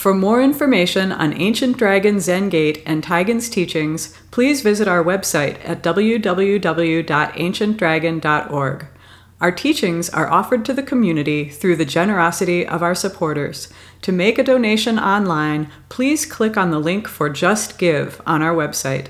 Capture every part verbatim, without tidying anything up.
For more information on Ancient Dragon Zen Gate and Taigen's teachings, please visit our website at w w w dot ancient dragon dot org. Our teachings are offered to the community through the generosity of our supporters. To make a donation online, please click on the link for Just Give on our website.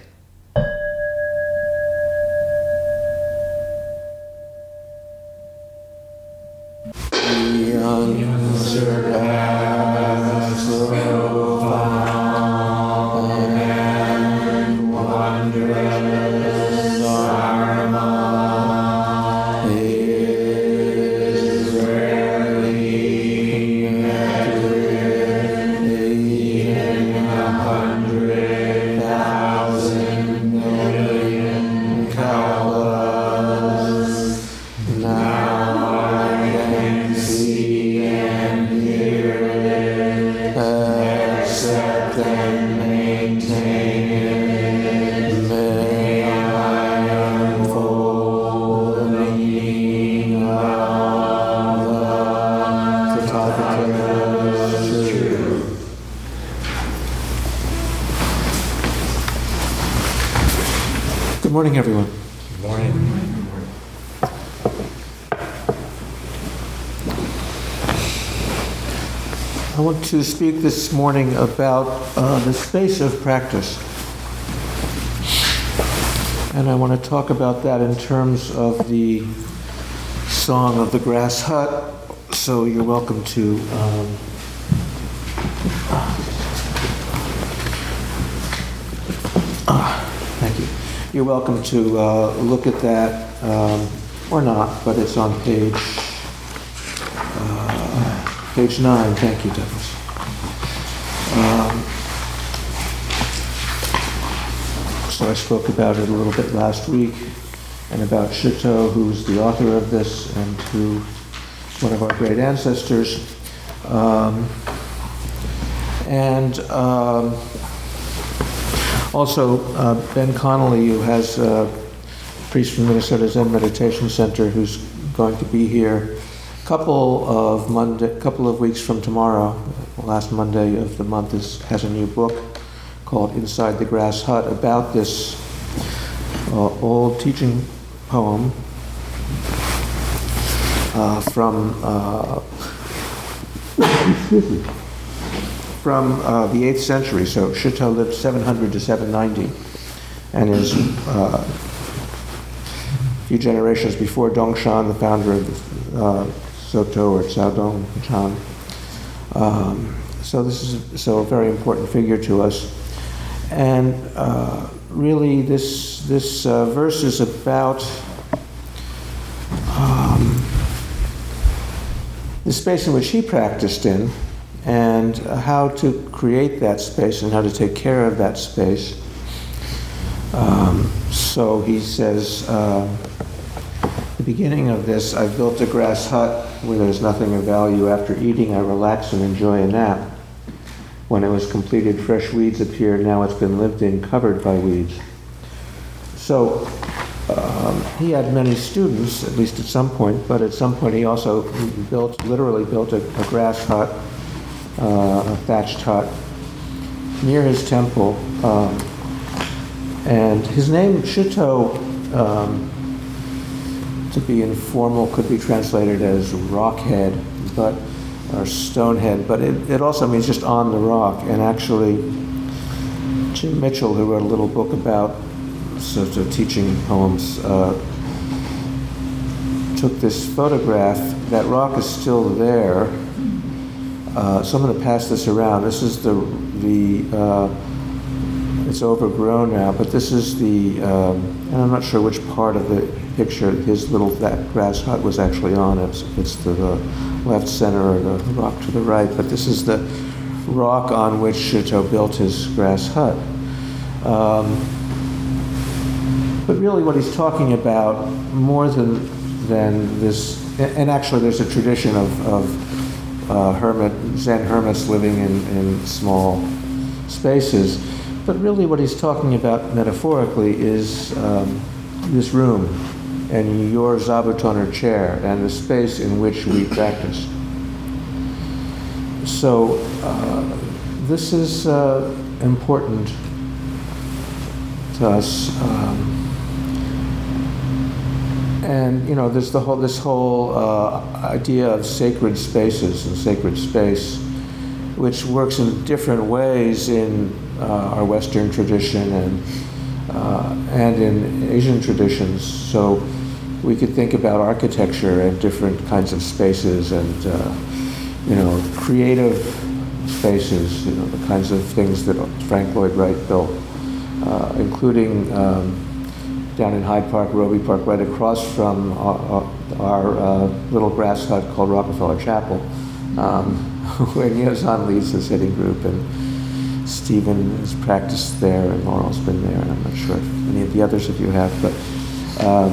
Good morning, everyone. Good morning. I want to speak this morning about uh, the space of practice. And I want to talk about that in terms of the Song of the Grass Hut. So you're welcome to um, uh, thank you. You're welcome to uh, look at that, um, or not, but it's on page uh, page nine. Thank you, Douglas. Um, so I spoke about it a little bit last week, and about Shito, who's the author of this, and who one of our great ancestors. Um, and um, Also, uh, Ben Connolly, who has a priest from Minnesota Zen Meditation Center, who's going to be here a couple of Monday, couple of weeks from tomorrow. Last Monday of the month is, has a new book called Inside the Grass Hut about this uh, old teaching poem uh, from uh, from uh, the eighth century. So Shito lived seven hundred to seven ninety, and is uh, a few generations before Dongshan, the founder of uh, Soto or Caodong Chan. Um, so this is so a very important figure to us, and uh, really this this uh, verse is about um, the space in which he practiced in, and how to create that space and how to take care of that space. Um, so he says, uh, the beginning of this, I've built a grass hut where there's nothing of value. After eating, I relax and enjoy a nap. When it was completed, fresh weeds appear. Now it's been lived in, covered by weeds. So um, he had many students, at least at some point, but at some point he also built, literally built a, a grass hut, Uh, a thatched hut near his temple, um, and his name Shito, um, to be informal, could be translated as rockhead, but or stonehead, but it, it also means just on the rock. And actually, Jim Mitchell, who wrote a little book about sort of teaching poems, uh, took this photograph. That rock is still there. Uh, so I'm going to pass this around. This is the, the uh, it's overgrown now, but this is the, um, and I'm not sure which part of the picture his little that grass hut was actually on. It's, it's to the left center or the rock to the right, but this is the rock on which Shito built his grass hut. Um, but really what he's talking about, more than, than this, and actually there's a tradition of, of Uh, hermit, Zen hermits living in, in small spaces. But really what he's talking about metaphorically is um, this room and your zabuton or chair and the space in which we practice. So uh, this is uh, important to us. Um, and you know, there's the whole this whole uh, idea of sacred spaces and sacred space, which works in different ways in uh, our Western tradition and uh, and in Asian traditions. So we could think about architecture and different kinds of spaces and uh, you know, creative spaces, you know, the kinds of things that Frank Lloyd Wright built, uh, including um, down in Hyde Park, Roby Park, right across from our, our uh, little grass hut called Rockefeller Chapel, um, where Nyozan leads the sitting group, and Stephen has practiced there, and Laurel's been there, and I'm not sure if any of the others of you have, but um,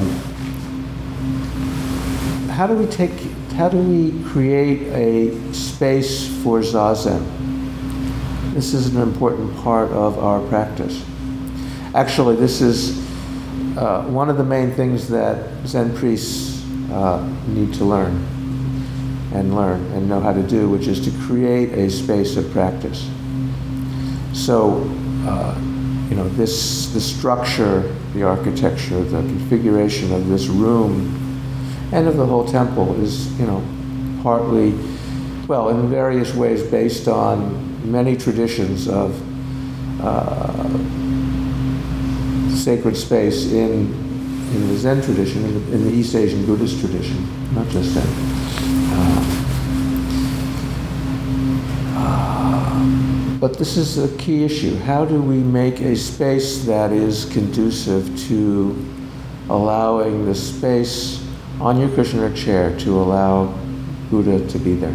how do we take, how do we create a space for Zazen? This is an important part of our practice. Actually, this is Uh, one of the main things that Zen priests uh, need to learn and learn and know how to do, which is to create a space of practice. So, uh, you know, this, the structure, the architecture, the configuration of this room and of the whole temple is, you know, partly, well, in various ways based on many traditions of uh, sacred space in in the Zen tradition, in the, in the East Asian Buddhist tradition, not just Zen. Uh, uh, but this is a key issue. How do we make a space that is conducive to allowing the space on your cushion or chair to allow Buddha to be there?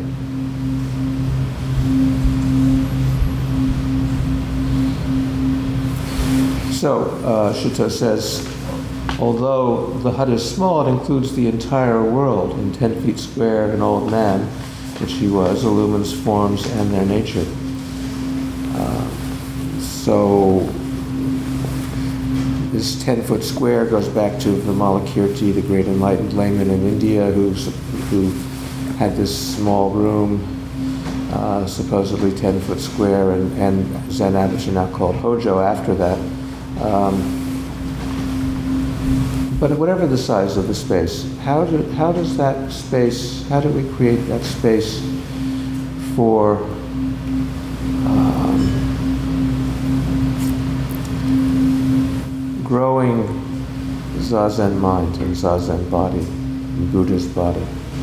So, uh, Shuto says, although the hut is small, it includes the entire world, and ten feet square, an old man, which he was, illumines forms and their nature. Uh, so, this ten foot square goes back to Vimalakirti, the great enlightened layman in India, who, who had this small room, uh, supposedly ten foot square, and, and Zen abbots are now called Hojo after that. Um, but whatever the size of the space, how do how does that space, how do we create that space for um, growing Zazen mind and Zazen body, and Buddha's body?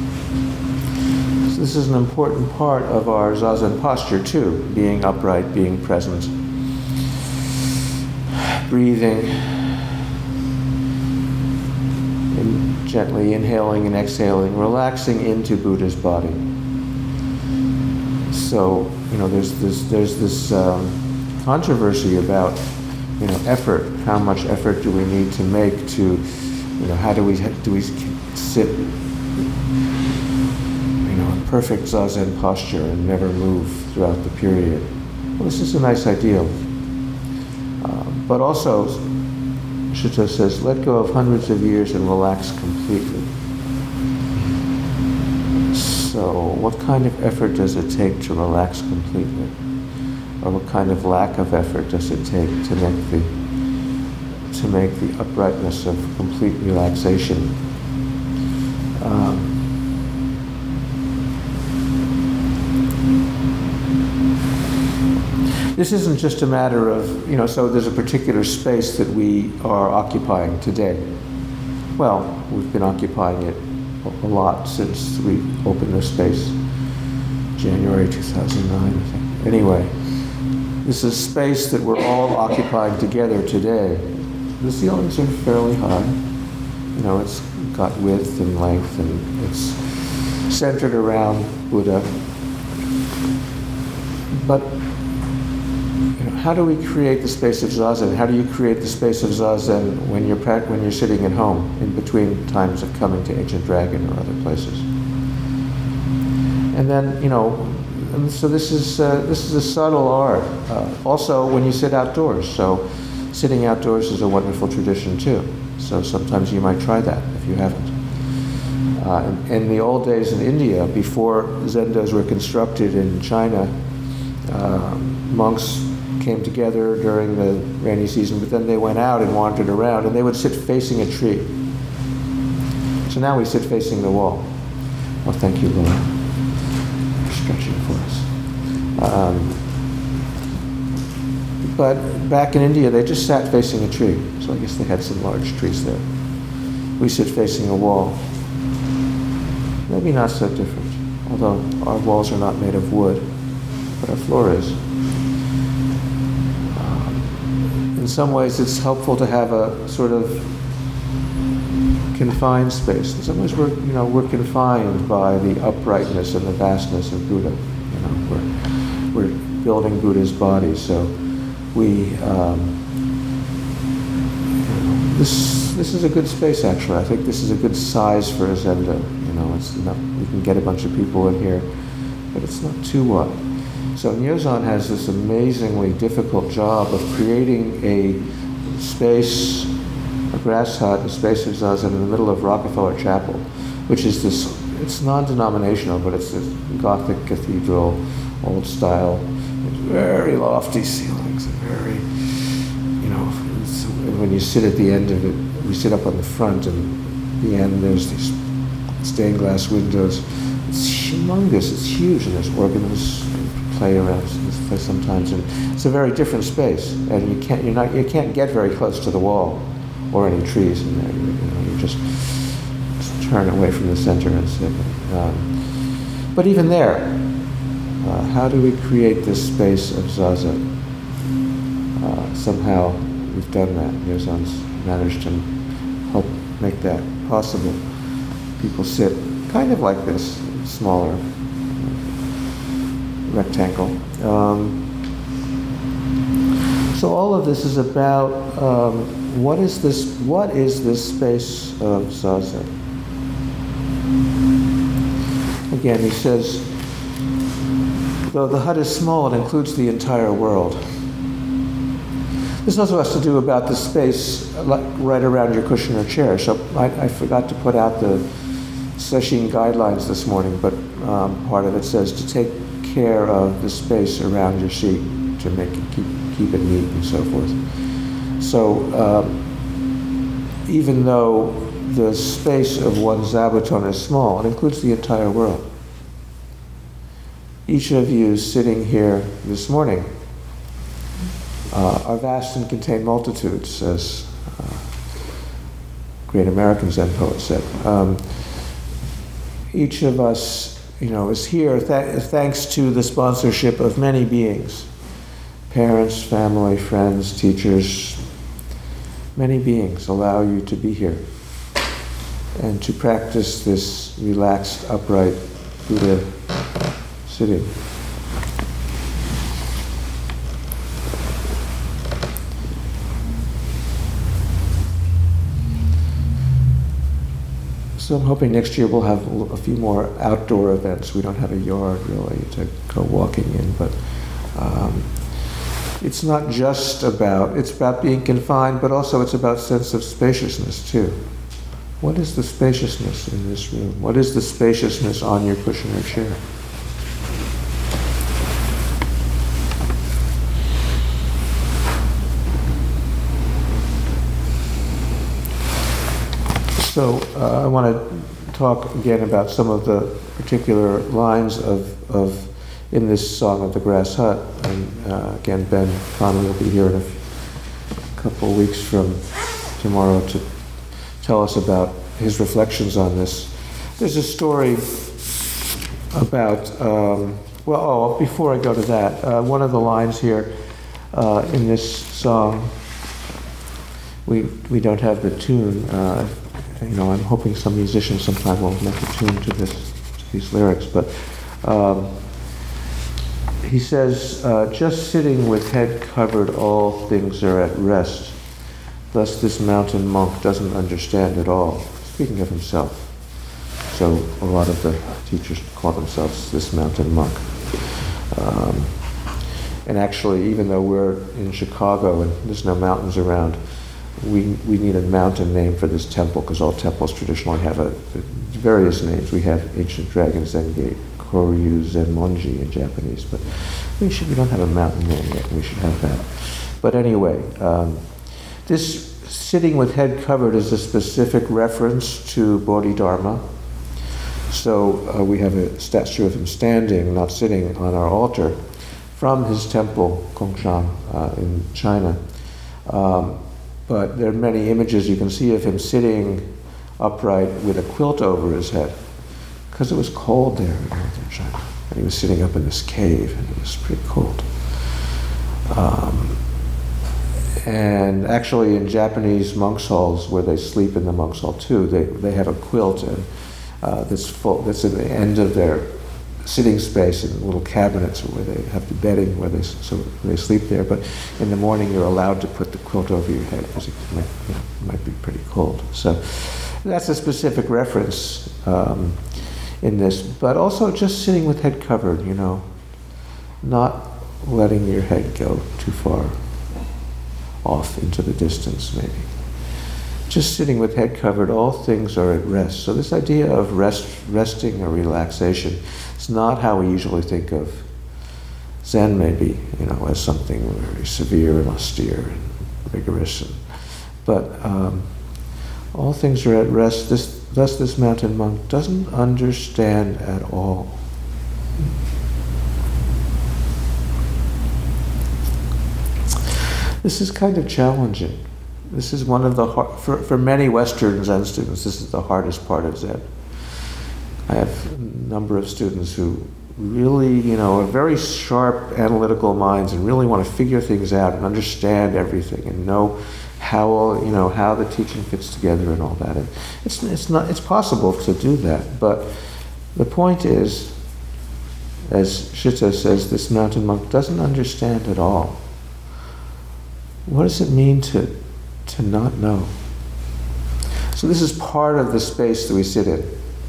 So this is an important part of our Zazen posture too, being upright, being present, breathing, and gently inhaling and exhaling, relaxing into Buddha's body. So, you know, there's this there's this um, controversy about, you know, effort. How much effort do we need to make to, you know, how do we do we sit, you know, in perfect Zazen posture and never move throughout the period? Well, this is a nice ideal. But also, Shuto says, let go of hundreds of years and relax completely. So, what kind of effort does it take to relax completely? Or what kind of lack of effort does it take to make the to make the uprightness of complete relaxation? Um, This isn't just a matter of, you know, so there's a particular space that we are occupying today. Well, we've been occupying it a lot since we opened this space, January two thousand nine, I think. Anyway, this is space that we're all occupying together today. The ceilings are fairly high. You know, it's got width and length, and it's centered around Buddha. But how do we create the space of Zazen? How do you create the space of Zazen when you're pra- when you're sitting at home in between times of coming to Ancient Dragon or other places? And then, you know, and so this is uh, this is a subtle art. Uh, also, when you sit outdoors, so sitting outdoors is a wonderful tradition too. So sometimes you might try that if you haven't. Uh, in, in the old days in India, before zendos were constructed in China. Um, monks came together during the rainy season, but then they went out and wandered around, and they would sit facing a tree. So now we sit facing the wall. Well, thank you, Laura, for stretching for us. Um, but back in India, they just sat facing a tree, so I guess they had some large trees there. We sit facing a wall. Maybe not so different, although our walls are not made of wood, but our floor is. Um, in some ways, it's helpful to have a sort of confined space. In some ways, we're you know we're confined by the uprightness and the vastness of Buddha. You know, we're we're building Buddha's body, so we um, you know, this this is a good space actually. I think this is a good size for a zendo. You know, it's enough. We can get a bunch of people in here, but it's not too wide. So Nyozan has this amazingly difficult job of creating a space, a grass hut, a space of zazen in the middle of Rockefeller Chapel, which is this, it's non-denominational, but it's this Gothic cathedral, old style, very lofty ceilings, and very, you know, when you sit at the end of it, we sit up on the front, and at the end there's these stained glass windows. It's humongous, it's huge, and there's organs play around this place sometimes, and it's a very different space, and you can't, you're not, you can't get very close to the wall or any trees in there. You, you know, you just, just turn away from the center and sit. Um, but even there, uh, how do we create this space of zazen? Uh, somehow we've done that. Nyozan's managed to help make that possible. People sit kind of like this, smaller rectangle. Um, so all of this is about um, what is this? What is this space of zazen? Again, he says, though the hut is small, it includes the entire world. This also has to do about the space right around your cushion or chair. So I, I forgot to put out the Sesshin guidelines this morning, but um, part of it says to take care of the space around your seat to make it keep keep it neat and so forth. So um, even though the space of one's zabuton is small, it includes the entire world. Each of you sitting here this morning uh, are vast and contain multitudes, as uh, great American Zen poet said. Um, each of us, you know, is here th- thanks to the sponsorship of many beings. Parents, family, friends, teachers, many beings allow you to be here and to practice this relaxed, upright Buddha sitting. So I'm hoping next year we'll have a few more outdoor events. We don't have a yard really to go walking in, but um, it's not just about, it's about being confined, but also it's about sense of spaciousness too. What is the spaciousness in this room? What is the spaciousness on your cushion or chair? So uh, I want to talk again about some of the particular lines of, of in this Song of the Grass Hut. And uh, again, Ben Conley will be here in a f- couple of weeks from tomorrow to tell us about his reflections on this. There's a story about, um, well, oh, before I go to that, uh, one of the lines here uh, in this song, we we don't have the tune. Uh, you know, I'm hoping some musician sometime will make a tune to this, to these lyrics, but um, he says, uh, just sitting with head covered, all things are at rest. Thus this mountain monk doesn't understand at all. Speaking of himself. So a lot of the teachers call themselves this mountain monk. Um, and actually, even though we're in Chicago and there's no mountains around, we we need a mountain name for this temple, because all temples traditionally have a, various names. We have Ancient Dragon Zen Gate, Koryu Zenmonji in Japanese, but we should, we don't have a mountain there yet, we should have that. But anyway, um, this sitting with head covered is a specific reference to Bodhidharma. So uh, we have a statue of him standing, not sitting, on our altar from his temple, Gongshan, uh, in China. Um, but there are many images you can see of him sitting upright with a quilt over his head, because it was cold there in northern China. And he was sitting up in this cave, and it was pretty cold. Um, and actually in Japanese monks' halls, where they sleep in the monks' hall too, they, they have a quilt and, uh, that's full, that's at the end of their sitting space in little cabinets where they have the bedding where they, so they sleep there. But in the morning you're allowed to put the quilt over your head because it might, you know, it might be pretty cold. So that's a specific reference um, in this, but also just sitting with head covered, you know, not letting your head go too far off into the distance maybe. Just sitting with head covered, all things are at rest. So this idea of rest, resting or relaxation, it's not how we usually think of Zen maybe, you know, as something very severe and austere and rigorous. And, but um, all things are at rest. This, thus this mountain monk doesn't understand at all. This is kind of challenging. This is one of the, hard, for, for many Western Zen students, this is the hardest part of Zen. I have a number of students who really, you know, are very sharp analytical minds and really want to figure things out and understand everything and know how all, you know, how the teaching fits together and all that. And it's, it's not, it's possible to do that, but the point is, as Shitta says, this mountain monk doesn't understand at all. What does it mean to to not know? So this is part of the space that we sit in.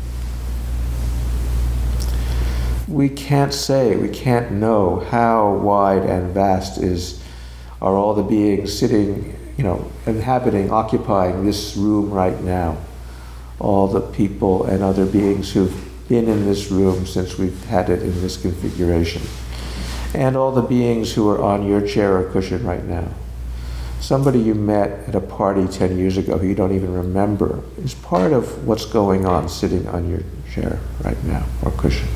We can't say, we can't know how wide and vast is, are all the beings sitting, you know, inhabiting, occupying this room right now. All the people and other beings who've been in this room since we've had it in this configuration. And all the beings who are on your chair or cushion right now. Somebody you met at a party ten years ago who you don't even remember is part of what's going on sitting on your chair right now, or cushion.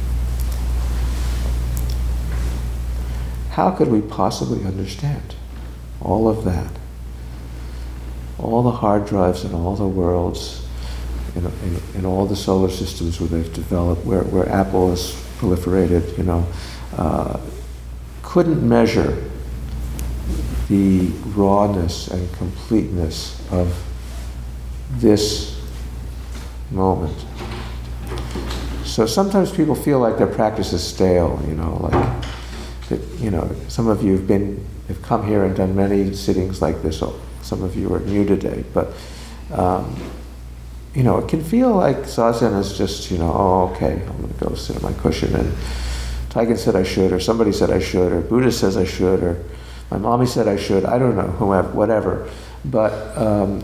How could we possibly understand all of that? All the hard drives in all the worlds, in, in, in all the solar systems where they've developed, where, where Apple has proliferated, you know, uh, couldn't measure the rawness and completeness of this moment. So sometimes people feel like their practice is stale, you know, like that, you know, some of you have been, have come here and done many sittings like this. Some of you are new today, but um, you know, it can feel like Zazen is just, you know, oh, okay, I'm going to go sit on my cushion, and Taigen said I should, or somebody said I should, or Buddha says I should, or my mommy said I should, I don't know, whoever, whatever. But, um,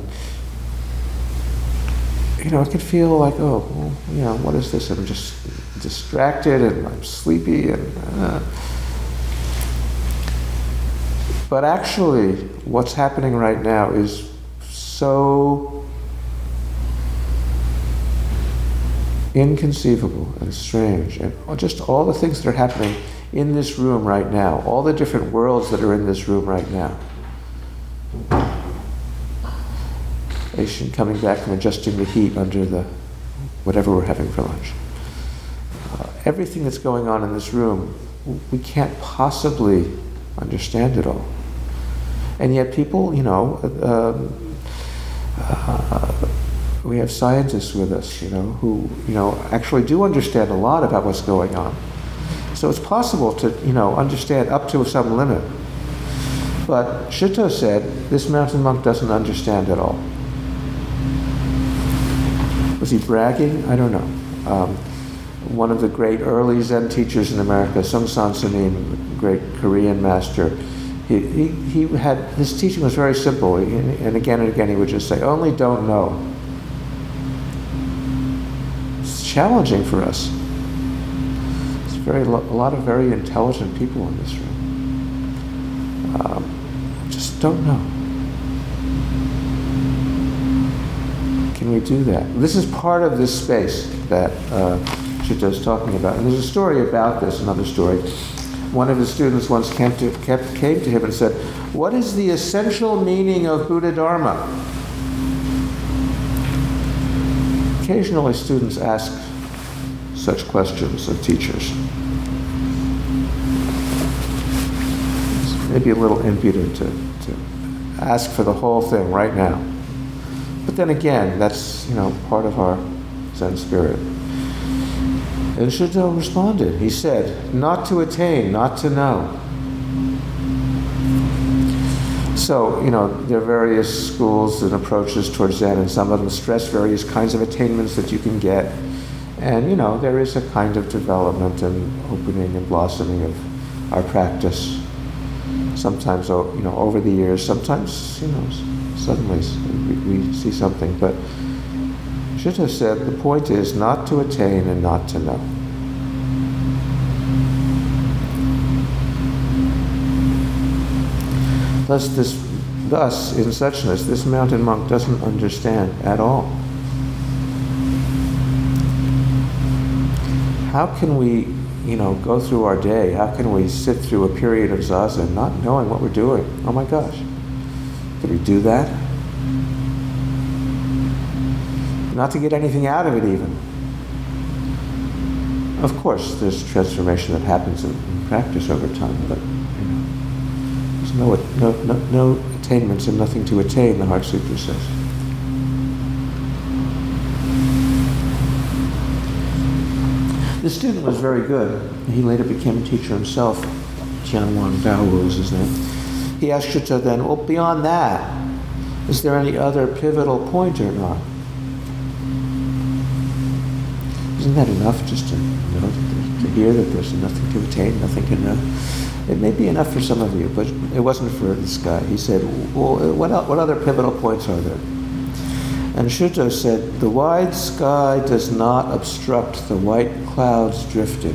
you know, it can feel like, oh, well, you know, what is this? I'm just distracted and I'm sleepy. and. Uh. But actually, what's happening right now is so inconceivable and strange. And just all the things that are happening in this room right now, all the different worlds that are in this room right now. Asian coming back from adjusting the heat under the whatever we're having for lunch. Uh, everything that's going on in this room, we can't possibly understand it all. And yet people, you know, um, uh, we have scientists with us, you know, who, you know, actually do understand a lot about what's going on. So it's possible to, you know, understand up to some limit. But Shitta said, this mountain monk doesn't understand at all. Was he bragging? I don't know. Um, one of the great early Zen teachers in America, Seung San Sunim, great Korean master, he, he, he had, his teaching was very simple, and again and again he would just say, only don't know. It's challenging for us. very lo- a lot of very intelligent people in this room. Um, just don't know. Can we do that? This is part of this space that uh, Shuto is talking about. And there's a story about this, another story. One of his students once came to, kept, came to him and said, "What is the essential meaning of Buddha Dharma?" Occasionally students ask such questions of teachers. It's maybe a little impudent to, to ask for the whole thing right now. But then again, that's, you know, part of our Zen spirit. And Shuto responded. He said, "Not to attain, not to know." So, you know, there are various schools and approaches towards Zen, and some of them stress various kinds of attainments that you can get. And, you know, there is a kind of development and opening and blossoming of our practice. Sometimes, you know, over the years, sometimes, you know, suddenly we, we see something. But Shuto said the point is not to attain and not to know. Thus, this, thus, in suchness, this mountain monk doesn't understand at all. How can we, you know, go through our day? How can we sit through a period of zazen not knowing what we're doing? Oh my gosh. Could we do that? Not to get anything out of it even. Of course, there's transformation that happens in, in practice over time, but you know, there's no, no, no, no attainments and nothing to attain, the Heart Sutra says. The student was very good. He later became a teacher himself. Tianwan Dao was his name. He asked Shuto then, well, beyond that, is there any other pivotal point or not? Isn't that enough just to know, to hear that there's nothing to attain, nothing to know? It may be enough for some of you, but it wasn't for this guy. He said, well, what, what other pivotal points are there? And Shuto said, the wide sky does not obstruct the white clouds drifting.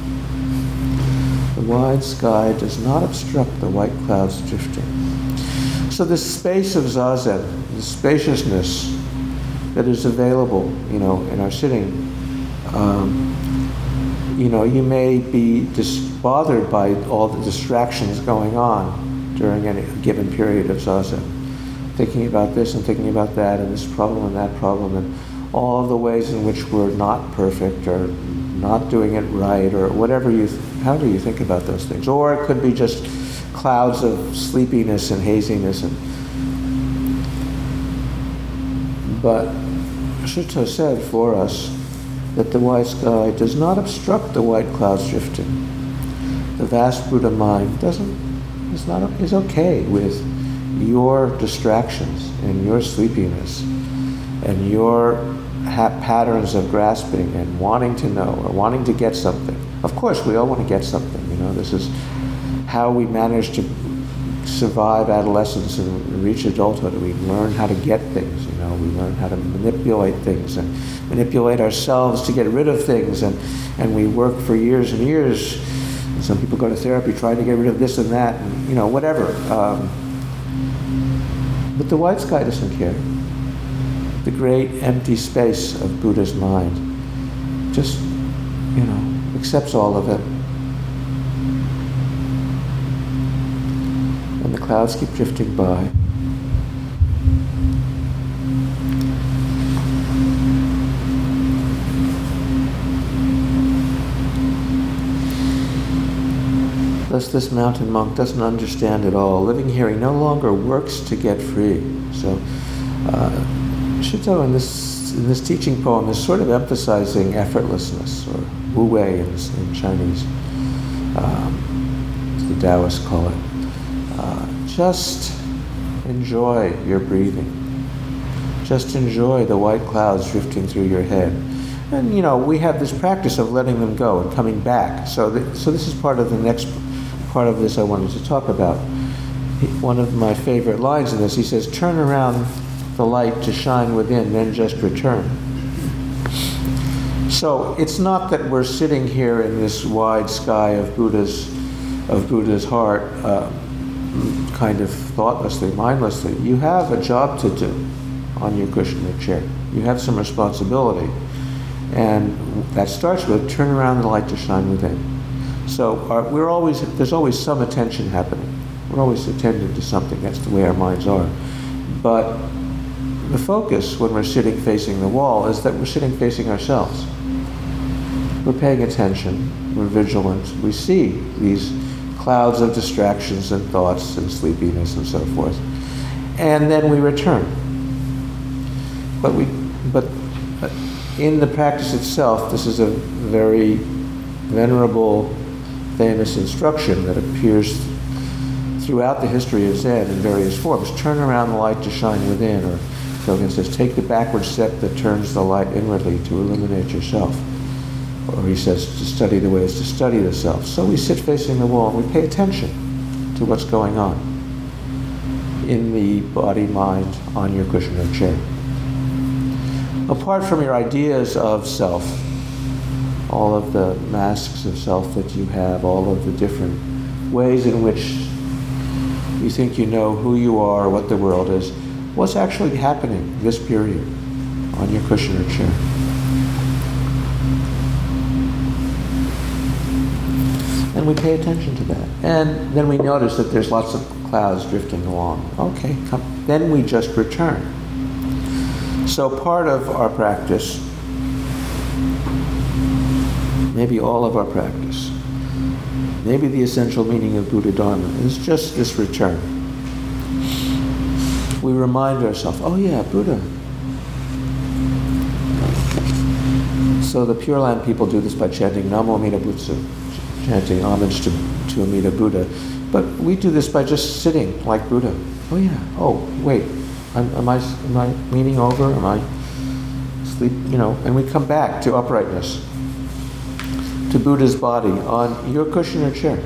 The wide sky does not obstruct the white clouds drifting. So this space of zazen, the spaciousness that is available, you know, in our sitting, um, you know, you may be dis- bothered by all the distractions going on during any given period of zazen, thinking about this and thinking about that and this problem and that problem and all of the ways in which we're not perfect or not doing it right or whatever you, th- how do you think about those things? Or it could be just clouds of sleepiness and haziness. And, but Shuto said for us that the white sky does not obstruct the white clouds drifting. The vast Buddha mind doesn't, is not, is okay with your distractions and your sleepiness and your ha- patterns of grasping and wanting to know or wanting to get something. Of course, we all want to get something. You know, this is how we manage to survive adolescence and reach adulthood. We learn how to get things. You know, we learn how to manipulate things and manipulate ourselves to get rid of things. And, and we work for years and years. And some people go to therapy trying to get rid of this and that, and you know, whatever. Um, But the white sky doesn't care. The great empty space of Buddha's mind just, you know, accepts all of it. And the clouds keep drifting by. Thus, this mountain monk doesn't understand at all. Living here, he no longer works to get free. So, uh, Shuto in this in this teaching poem is sort of emphasizing effortlessness, or wu wei in, in Chinese, um, as the Taoists call it. Uh, just enjoy your breathing. Just enjoy the white clouds drifting through your head. And, you know, we have this practice of letting them go and coming back. So, th- so this is part of the next part of this I wanted to talk about. He, one of my favorite lines in this, he says, turn around the light to shine within, then just return. So it's not that we're sitting here in this wide sky of Buddha's, of Buddha's heart, uh, kind of thoughtlessly, mindlessly. You have a job to do on your cushion or chair. You have some responsibility. And that starts with turn around the light to shine within. So our, we're always, there's always some attention happening. We're always attending to something. That's the way our minds are. But the focus when we're sitting facing the wall is that we're sitting facing ourselves. We're paying attention. We're vigilant. We see these clouds of distractions and thoughts and sleepiness and so forth. And then we return. But we, but in the practice itself, this is a very venerable, famous instruction that appears throughout the history of Zen in various forms. Turn around the light to shine within, or Dogen says, take the backward step that turns the light inwardly to illuminate yourself. Or he says, to study the ways to study the self. So we sit facing the wall and we pay attention to what's going on in the body, mind, on your cushion or chair. Apart from your ideas of self, all of the masks of self that you have, all of the different ways in which you think you know who you are, what the world is, what's actually happening this period on your cushion or chair? And we pay attention to that. And then we notice that there's lots of clouds drifting along. Okay, come. Then we just return. So part of our practice, maybe all of our practice, maybe the essential meaning of Buddha Dharma is just this return. We remind ourselves, oh yeah, Buddha. So the Pure Land people do this by chanting Namo Amida Butsu, chanting homage to, to Amida Buddha. But we do this by just sitting like Buddha. Oh yeah, oh wait, I'm, am, I, am I leaning over? Am I sleep? You know, and we come back to uprightness, to Buddha's body on your cushion or chair.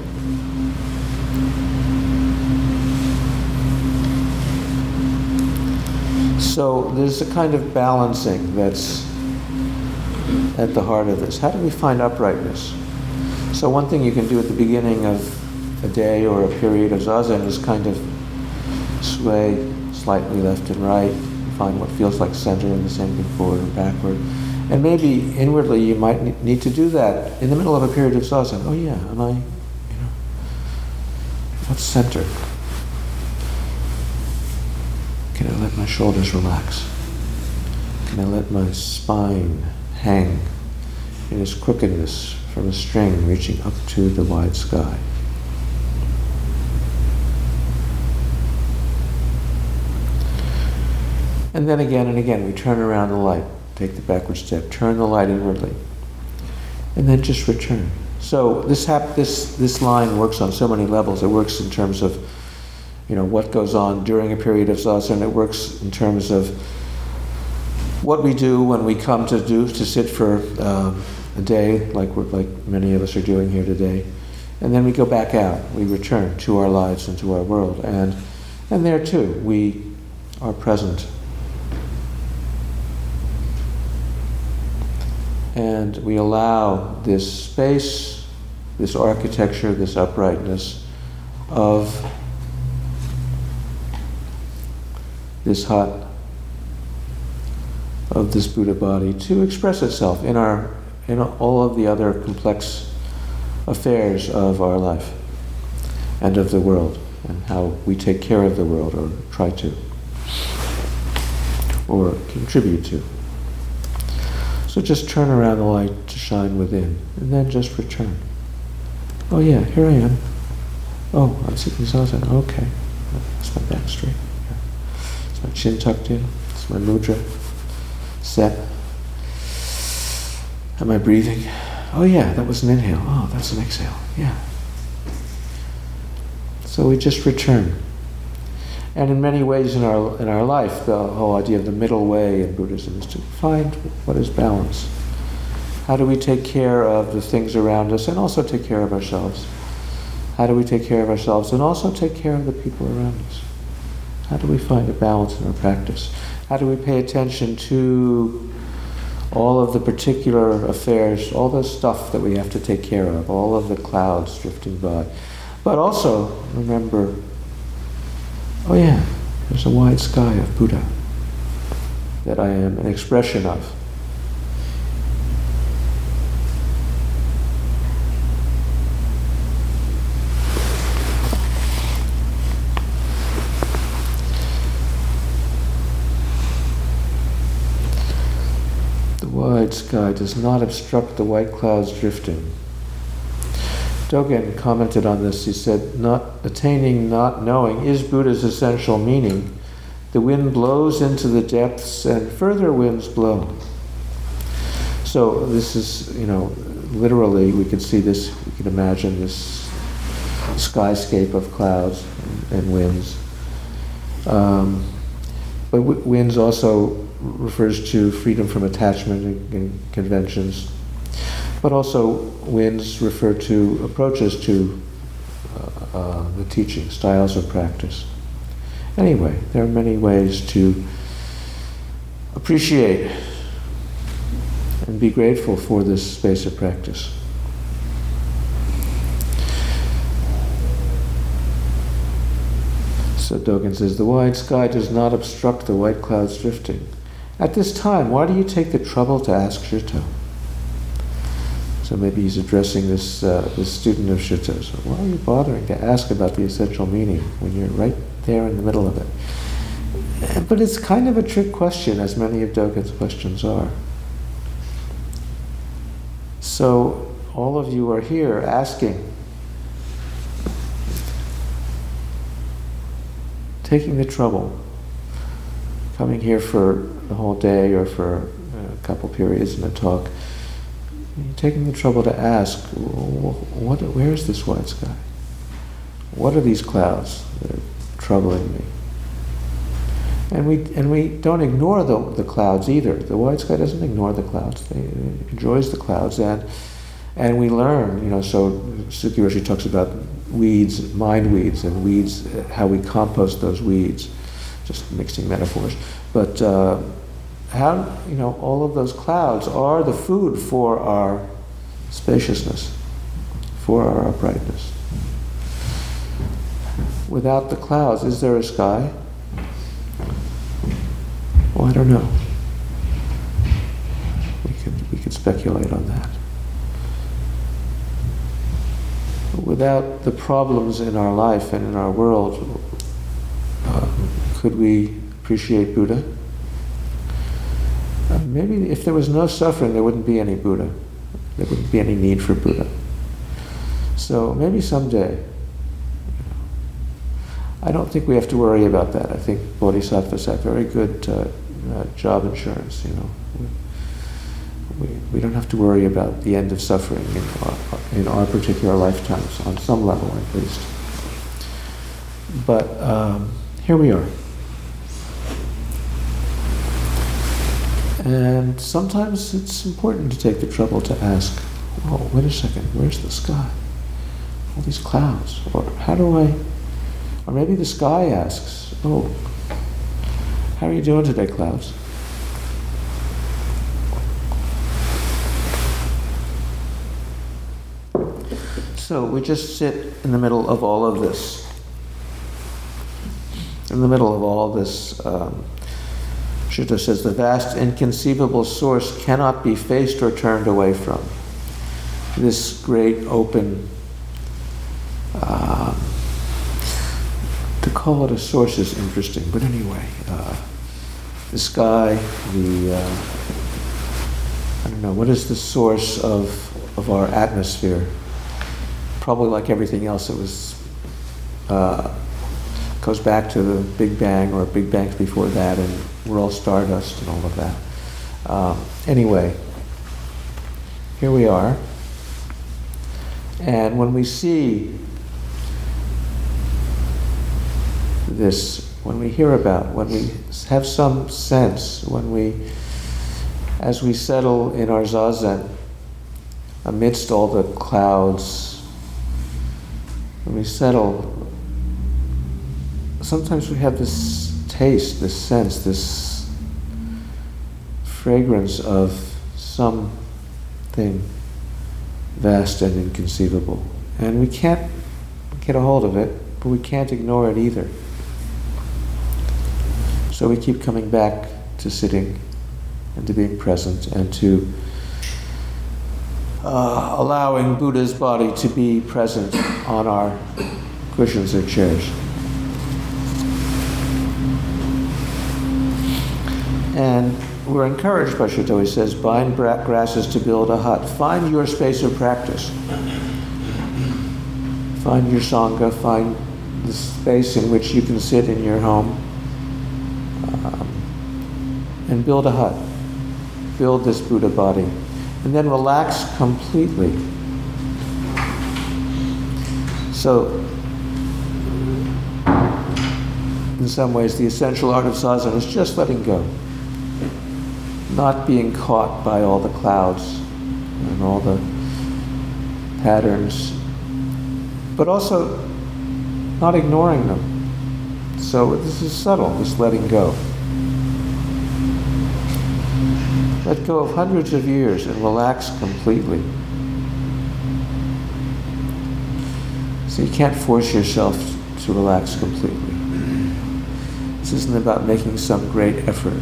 So there's a kind of balancing that's at the heart of this. How do we find uprightness? So one thing you can do at the beginning of a day or a period of zazen is kind of sway slightly left and right, find what feels like center, and the same thing forward and backward. And maybe inwardly you might need to do that in the middle of a period of zazen. Oh yeah, am I, you know, what's center? Can I let my shoulders relax? Can I let my spine hang in its crookedness from a string reaching up to the wide sky? And then again and again, we turn around the light, take the backward step, turn the light inwardly, and then just return. So this hap- this this line works on so many levels. It works in terms of, you know, what goes on during a period of zazen. It works in terms of what we do when we come to do to sit for uh, a day, like we're, like many of us are doing here today, and then we go back out. We return to our lives and to our world, and and there too we are present. And we allow this space, this architecture, this uprightness of this hut, of this Buddha body to express itself in our, in all of the other complex affairs of our life and of the world, and how we take care of the world, or try to, or contribute to. So just turn around the light to shine within, and then just return. Oh yeah, here I am. Oh, I'm sitting zazen. Okay. Is my back straight? Yeah. Is my chin tucked in? Is my mudra set? Am I breathing? Oh yeah, that was an inhale. Oh, that's an exhale. Yeah. So we just return. And in many ways in our in our life, the whole idea of the middle way in Buddhism is to find what is balance. How do we take care of the things around us and also take care of ourselves? How do we take care of ourselves and also take care of the people around us? How do we find a balance in our practice? How do we pay attention to all of the particular affairs, all the stuff that we have to take care of, all of the clouds drifting by. But also, remember, oh yeah, there's a wide sky of Buddha that I am an expression of. The wide sky does not obstruct the white clouds drifting. Dogen commented on this. He said, not attaining, not knowing is Buddha's essential meaning. The wind blows into the depths and further winds blow. So this is, you know, literally we can see this, we can imagine this skyscape of clouds and winds. Um, but w- winds also refers to freedom from attachment and, and conventions. But also winds refer to approaches to uh, uh, the teaching, styles of practice. Anyway, there are many ways to appreciate and be grateful for this space of practice. So Dogen says, the wide sky does not obstruct the white clouds drifting. At this time, why do you take the trouble to ask Shito? So maybe he's addressing this uh, this student of Shito. So why are you bothering to ask about the essential meaning when you're right there in the middle of it? But it's kind of a trick question, as many of Dogen's questions are. So all of you are here asking, taking the trouble, coming here for the whole day or for a couple periods in a talk, you're taking the trouble to ask, what, where is this white sky? What are these clouds that are troubling me? And we and we don't ignore the, the clouds either. The white sky doesn't ignore the clouds. They, it enjoys the clouds, and and we learn. You know, so Suki Roshi talks about weeds, mind weeds, and weeds, how we compost those weeds. Just mixing metaphors, but uh, how you know all of those clouds are the food for our spaciousness, for our uprightness. Without the clouds, is there a sky? Well, I don't know. We could we could speculate on that. But without the problems in our life and in our world, uh, could we appreciate Buddha? Uh, maybe if there was no suffering, there wouldn't be any Buddha. There wouldn't be any need for Buddha. So maybe someday. I don't think we have to worry about that. I think bodhisattvas have very good uh, uh, job insurance. You know, we, we we don't have to worry about the end of suffering in our, in our particular lifetimes, on some level at least. But um, here we are, and sometimes it's important to take the trouble to ask, "Oh, wait a second. Where's the sky? All these clouds. Or how do I?" Or maybe the sky asks, oh, how are you doing today, clouds? So we just sit in the middle of all of this. In the middle of all this, um, Shuddha says, the vast inconceivable source cannot be faced or turned away from. This great open um, to call it a source is interesting, but anyway, uh, the sky, the, uh, I don't know, what is the source of, of our atmosphere? Probably like everything else, it was, uh, goes back to the Big Bang or Big Bangs before that, and we're all stardust and all of that. Um, anyway, here we are, and when we see this, when we hear about, when we have some sense, when we, as we settle in our zazen, amidst all the clouds, when we settle, sometimes we have this taste, this sense, this fragrance of something vast and inconceivable. And we can't get a hold of it, but we can't ignore it either. So we keep coming back to sitting and to being present and to uh, allowing Buddha's body to be present on our cushions or chairs. And we're encouraged, Bhashito says, bind grasses to build a hut. Find your space of practice. Find your Sangha, find the space in which you can sit in your home, um, and build a hut. Build this Buddha body. And then relax completely. So, in some ways, the essential art of sadhana is just letting go. Not being caught by all the clouds and all the patterns, but also not ignoring them. So this is subtle, this letting go. Let go of hundreds of years and relax completely. So you can't force yourself to relax completely. This isn't about making some great effort.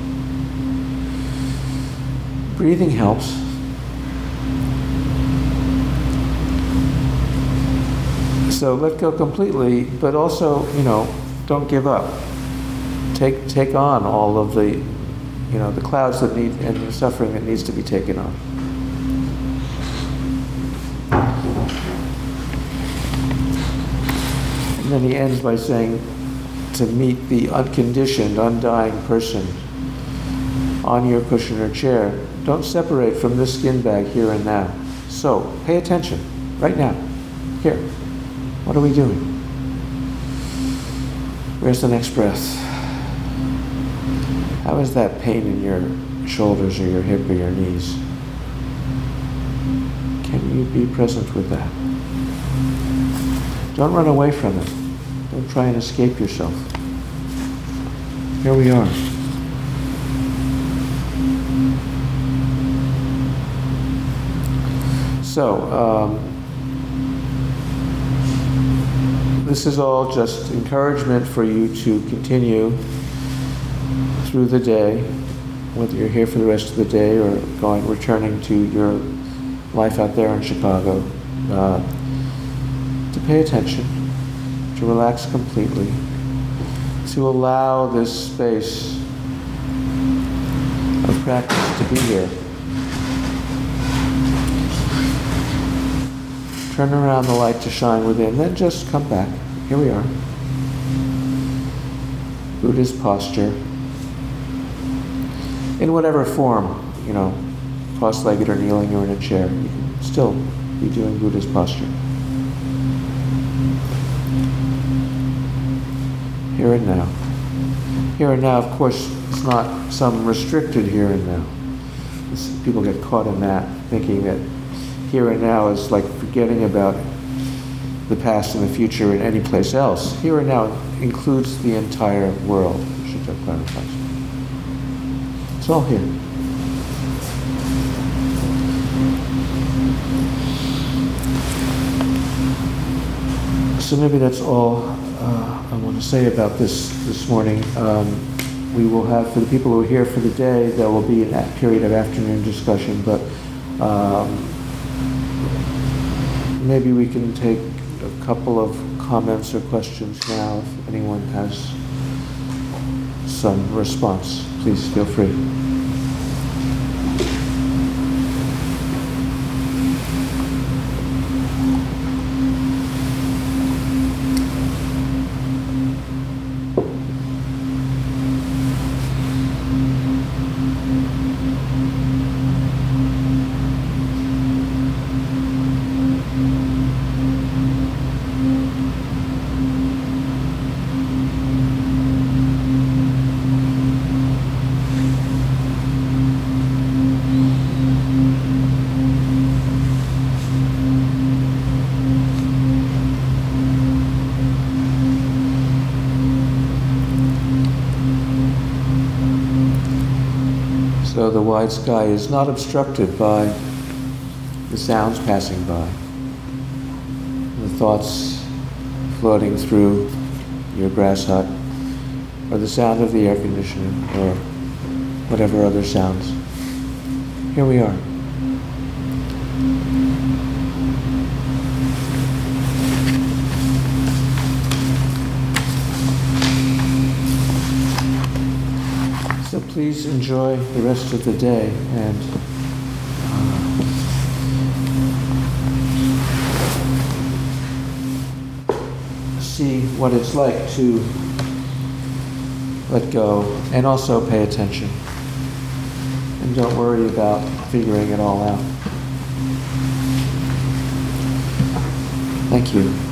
Breathing helps. So let go completely, but also, you know, don't give up. Take take on all of the, you know, the clouds that need and the suffering that needs to be taken on. And then he ends by saying, to meet the unconditioned, undying person on your cushion or chair, don't separate from this skin bag here and now. So, pay attention, right now. Here. What are we doing? Where's the next breath? How is that pain in your shoulders or your hip or your knees? Can you be present with that? Don't run away from it. Don't try and escape yourself. Here we are. So, um, this is all just encouragement for you to continue through the day, whether you're here for the rest of the day or going, returning to your life out there in Chicago, uh, to pay attention, to relax completely, to allow this space of practice to be here. Turn around the light to shine within, then just come back. Here we are. Buddha's posture. In whatever form, you know, cross-legged or kneeling or in a chair, you can still be doing Buddha's posture. Here and now. Here and now, of course, it's not some restricted here and now. It's, people get caught in that, thinking that here and now is like forgetting about the past and the future in any place else. Here and now includes the entire world, Sutta clarifies. It's all here. So maybe that's all uh, I want to say about this this morning. Um, we will have, for the people who are here for the day, there will be a period of afternoon discussion, but um, maybe we can take a couple of comments or questions now. If anyone has some response, please feel free. So the wide sky is not obstructed by the sounds passing by, the thoughts floating through your grass hut, or the sound of the air conditioner, or whatever other sounds. Here we are. So please enjoy the rest of the day and uh, see what it's like to let go and also pay attention. And don't worry about figuring it all out. Thank you.